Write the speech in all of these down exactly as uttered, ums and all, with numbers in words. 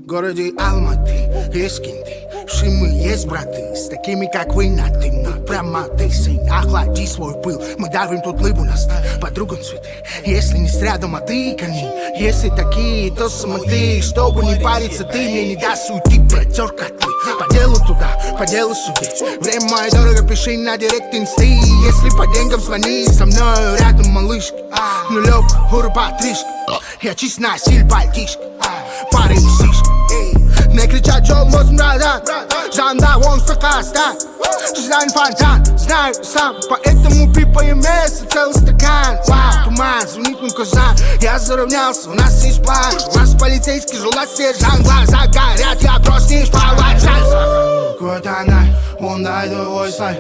городе Алматы есть кенты, в мы есть браты, с такими как вы на ты. Мы прямо ты, сын, охлади свой пыл. Мы давим тут лыбу нас подругам цветы. Если не с рядом, а ты кони. Если такие, то смотри, чтобы не париться, ты мне не даст уйти. Протерка ты, по делу туда, по делу суди. Время мое дорого, пиши на директ инсты. Если по деньгам звони, со мной рядом малышка. Нулевка, уруба, тришка. Я чист на стиль бальтишка. Пары и сишка. Не кричат, жол мозг, братан. Жанда, он стакаста. Жизнь фонтан, знаю сам. Поэтому пипаем место, целый стакан. Вау, туман, звонит мой казан. Я заровнялся, у нас есть план. У нас полицейский, жила сержант. Глаза горят, я просто не поворачиваюсь. Какой-то най, он дайду ойсай.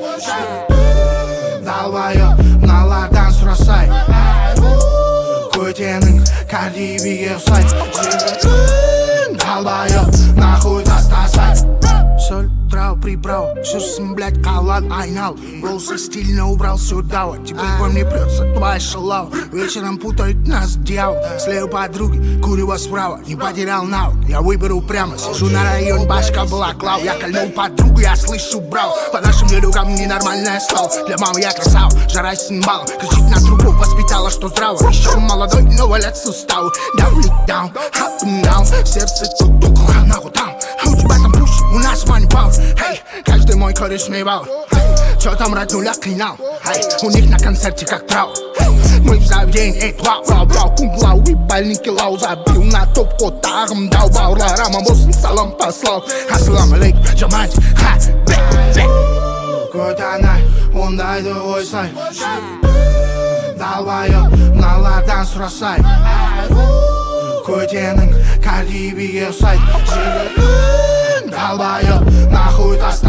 Долбоёб, наладан сұрасай. Көтенің кардибиге ұсай. Долбоёб, нахуй тастасай. Соль, трав, прибрал, жүрсің, блядь, қалан айнал. Волосы стильно убрал сюда, вот теперь по мне прется твоя шалава. Вечером путают нас дьявол. Слева подруги, курево справа, не потерял навык. Я выберу прямо, сижу на район, башка была клав. Я кольнул подругу, я слышу брал. По нашим дорогам ненормальное слово. Для мамы я красава, жара символ. Кричит на трубу, воспитала, что здраво. Еще молодой, но валят суставы. Down, down, up and down. Сердце тук-тук, нахуй там. У тебя там пуш, у нас money power. Hey, каждый мой кореш не бал. Чё там роднуля клинал? Hey, у них на концерте как трав. Мы в заведении, эй, вау, вау, вау. Кумглау и больники лау. Забил на топ, кот тагом дал. Баула, рама, мозг, салам послал. Ассалам алейкум, джамать, ха, бэк, бэк. Какой-то най, он дайду ойсай. Долбоёб, наладан сұрасай. Көтенің кардибиге ұсай. Долбоёб, нахуй таста.